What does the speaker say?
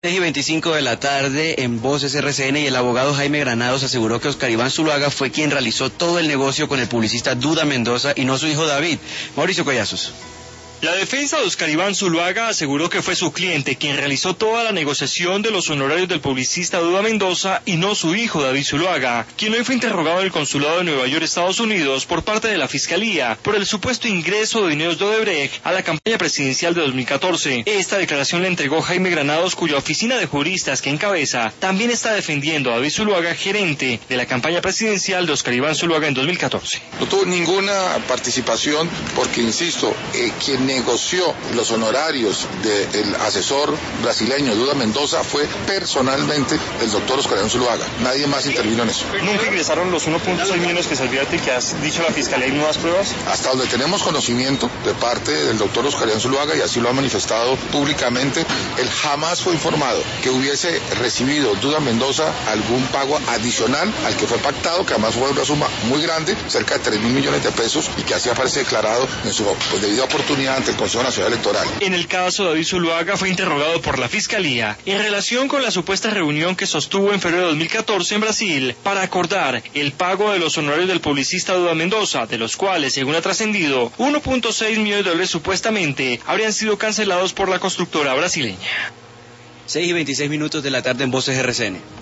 6:25 de la tarde en Voces RCN, y el abogado Jaime Granados aseguró que Oscar Iván Zuluaga fue quien realizó todo el negocio con el publicista Duda Mendoza y no su hijo David. Mauricio Collazos. La defensa de Oscar Iván Zuluaga aseguró que fue su cliente quien realizó toda la negociación de los honorarios del publicista Duda Mendoza y no su hijo David Zuluaga, quien hoy fue interrogado en el consulado de Nueva York, Estados Unidos, por parte de la Fiscalía por el supuesto ingreso de dineros de Odebrecht a la campaña presidencial de 2014. Esta declaración la entregó Jaime Granados, cuya oficina de juristas que encabeza también está defendiendo a David Zuluaga, gerente de la campaña presidencial de Oscar Iván Zuluaga en 2014. No tuvo ninguna participación porque, insisto, quien negoció los honorarios del asesor brasileño Duda Mendoza fue personalmente el doctor Oscar Iván Zuluaga. Nadie más intervino en eso. ¿Nunca ingresaron los 1.6 millones que se advierte que has dicho la Fiscalía y nuevas pruebas? Hasta donde tenemos conocimiento de parte del doctor Oscar Iván Zuluaga, y así lo ha manifestado públicamente, él jamás fue informado que hubiese recibido Duda Mendoza algún pago adicional al que fue pactado, que además fue una suma muy grande, cerca de 3.000 millones de pesos, y que así aparece declarado en su debida oportunidad ante el Consejo Nacional Electoral. En el caso, David Zuluaga fue interrogado por la Fiscalía en relación con la supuesta reunión que sostuvo en febrero de 2014 en Brasil para acordar el pago de los honorarios del publicista Duda Mendoza, de los cuales, según ha trascendido, 1.6 millones de dólares supuestamente habrían sido cancelados por la constructora brasileña. 6:26 de la tarde en Voces RCN.